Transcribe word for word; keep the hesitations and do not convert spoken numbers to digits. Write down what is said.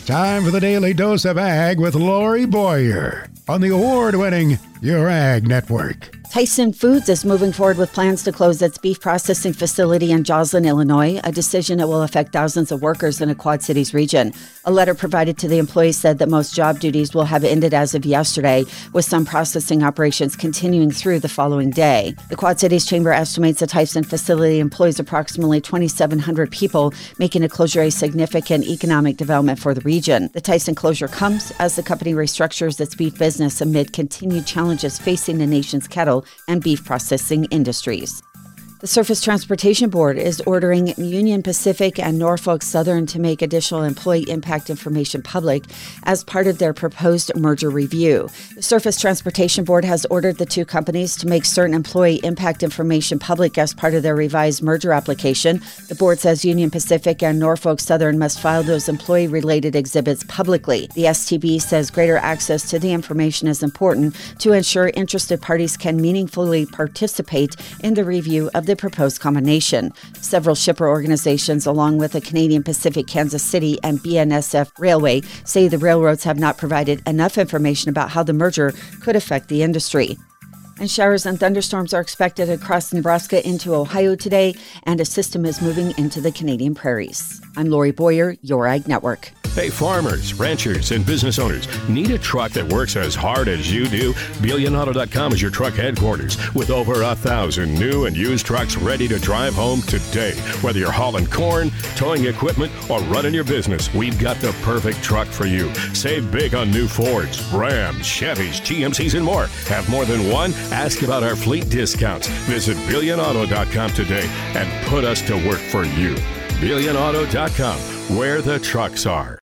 Time for the Daily Dose of Ag with Lori Boyer on the award-winning Your Ag Network. Tyson Foods is moving forward with plans to close its beef processing facility in Joslyn, Illinois, a decision that will affect thousands of workers in the Quad Cities region. A letter provided to the employees said that most job duties will have ended as of yesterday, with some processing operations continuing through the following day. The Quad Cities Chamber estimates the Tyson facility employs approximately twenty-seven hundred people, making a closure a significant economic development for the region. The Tyson closure comes as the company restructures its beef business amid continued challenges facing the nation's cattle and beef processing industries. The Surface Transportation Board is ordering Union Pacific and Norfolk Southern to make additional employee impact information public as part of their proposed merger review. The Surface Transportation Board has ordered the two companies to make certain employee impact information public as part of their revised merger application. The board says Union Pacific and Norfolk Southern must file those employee-related exhibits publicly. The S T B says greater access to the information is important to ensure interested parties can meaningfully participate in the review of the proposed combination. Several shipper organizations, along with the Canadian Pacific, Kansas City, and B N S F Railway, say the railroads have not provided enough information about how the merger could affect the industry. And showers and thunderstorms are expected across Nebraska into Ohio today, and a system is moving into the Canadian prairies. I'm Lori Boyer, Your Ag Network. Hey, farmers, ranchers, and business owners, need a truck that works as hard as you do? Billion Auto dot com is your truck headquarters with over a thousand new and used trucks ready to drive home today. Whether you're hauling corn, towing equipment, or running your business, we've got the perfect truck for you. Save big on new Fords, Rams, Chevys, G M Cs, and more. Have more than one? Ask about our fleet discounts. Visit Billion Auto dot com today and put us to work for you. Billion Auto dot com, where the trucks are.